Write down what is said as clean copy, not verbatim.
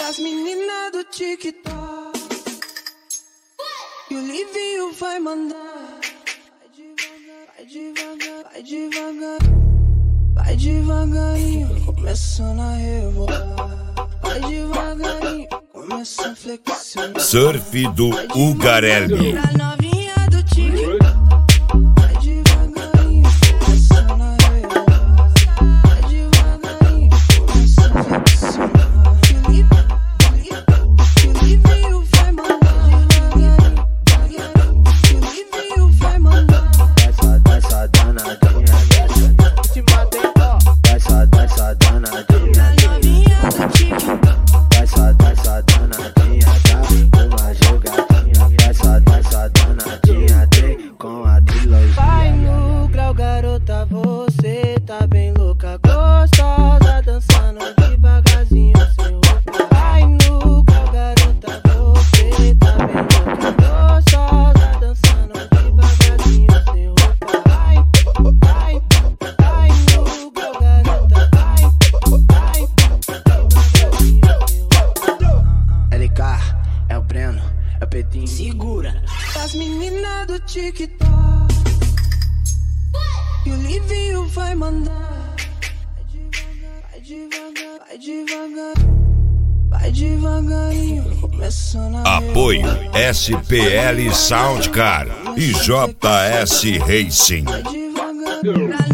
As meninas do TikTok e o Livinho vai mandar. Vai devagar, vai devagar, vai devagarinho, começando a rebolar. Vai devagarinho, começa a flexionar. Surf do Ugarelli. A novinha do TikTok. Vai devagarinho, começando a rebolar. Vai devagarinho, começa a flexionar. O Livinho vai mandar. O Livinho vai mandar. Essa danadinha, te matei, ó. Essa danadinha, A novinha do TikTok. essa danadinha, dá uma jogadinha. Essa danadinha tem com a trilogia. Vai no grau, garota, você tá bem louca, gostosa, dançando devagarzinho sem roupa. Vai no grau, garota, você tá bem louca, gostosa, dançando devagarzinho sem roupa. Vai no grau, garota, vai devagarzinho sem roupa. LK, é o Breno, é o Pedrinho. Segura. As meninas do TikTok e o Livinho vai mandar. Vai devagar, vai devagar, vai devagarinho, começando a Apoio rebolar. SPL Soundcar e JS Racing. Vai devagar.